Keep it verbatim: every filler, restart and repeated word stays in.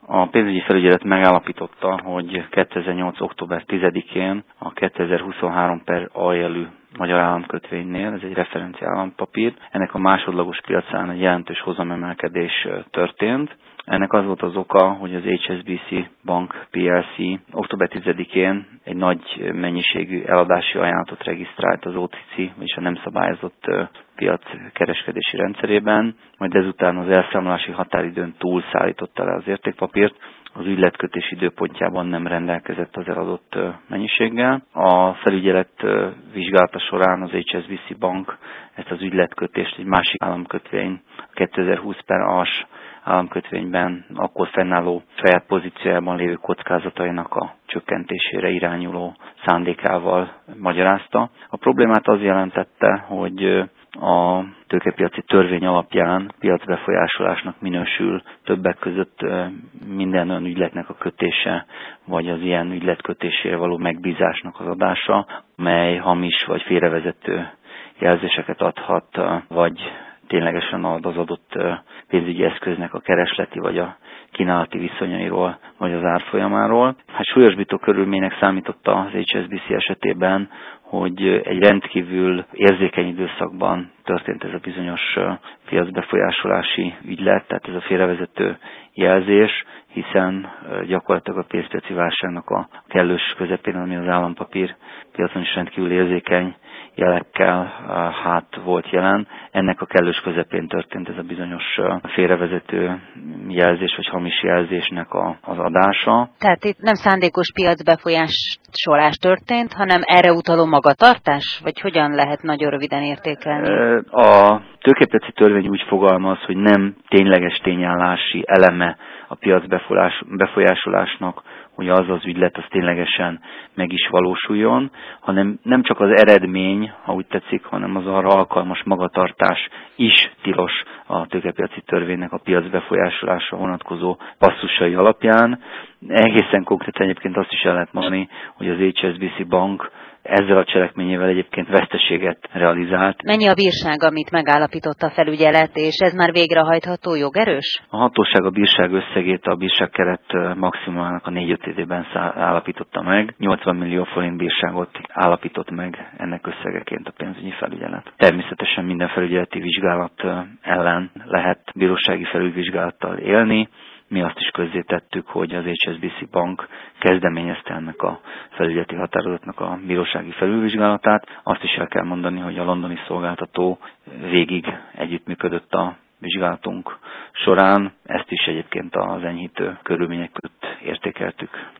A pénzügyi felügyelet megállapította, hogy kétezer-nyolc. október tizedikén a kétezer-huszonhárom per A jelű magyar államkötvénynél, ez egy referencia állampapír, ennek a másodlagos piacán egy jelentős hozamemelkedés történt. Ennek az volt az oka, hogy az há es bé cé Bank pé el cé október tizedikén egy nagy mennyiségű eladási ajánlatot regisztrált az o té cé, vagyis a nem szabályozott piac kereskedési rendszerében, majd ezután az elszámolási határidőn túl szállította le az értékpapírt, az ügyletkötés időpontjában nem rendelkezett az eladott mennyiséggel. A felügyelet vizsgálata során az há es bé cé Bank ezt az ügyletkötést egy másik államkötvény, a kétezer-húsz per A-s államkötvényben akkor fennálló saját pozíciójában lévő kockázatainak a csökkentésére irányuló szándékával magyarázta. A problémát az jelentette, hogy a tőkepiaci törvény alapján piacbefolyásolásnak minősül többek között minden olyan ügyletnek a kötése, vagy az ilyen ügyletkötésére való megbízásnak az adása, mely hamis vagy félrevezető jelzéseket adhat, vagy ténylegesen ad az adott pénzügyi eszköznek a keresleti vagy a kínálati viszonyairól, vagy az árfolyamáról. Hát súlyosbító körülménynek számította az há es bé cé esetében, hogy egy rendkívül érzékeny időszakban történt ez a bizonyos piacbefolyásolási ügylet, tehát ez a félrevezető jelzés, hiszen gyakorlatilag a pénzpiaci válságnak a kellős közepén, ami az állampapír piacon is rendkívül érzékeny jelekkel hát volt jelen. Ennek a kellős közepén történt ez a bizonyos félrevezető jelzés, vagy hamis jelzésnek a, az adása. Tehát itt nem szándékos piacbefolyásolás történt, hanem erre utaló magatartás? Vagy hogyan lehet nagyon röviden értékelni? A tőkepiaci törvény úgy fogalmaz, hogy nem tényleges tényállási eleme a piac befolyásolásnak, hogy az az ügylet az ténylegesen meg is valósuljon, hanem nem csak az eredmény, ha úgy tetszik, hanem az arra alkalmas magatartás is tilos a tőkepiaci törvénynek a piac befolyásolásra vonatkozó passzusai alapján. Egészen konkrétan egyébként azt is el lehet mondani, hogy az há es bé cé Bank ezzel a cselekményével egyébként veszteséget realizált. Mennyi a bírság, amit megállapított a felügyelet, és ez már végrehajtható, jogerős? A hatóság a bírság összegét a bírságkeret maximumának a négy-öt évében állapította meg. nyolcvan millió forint bírságot állapított meg ennek összegeként a pénzügyi felügyelet. Természetesen minden felügyeleti vizsgálat ellen lehet bírósági felülvizsgálattal élni. Mi azt is közzétettük, hogy az há es bé cé Bank kezdeményezte ennek a felügyeleti határozatnak a bírósági felülvizsgálatát. Azt is el kell mondani, hogy a londoni szolgáltató végig együttműködött a vizsgálatunk során. Ezt is egyébként az enyhítő körülmények között értékeltük.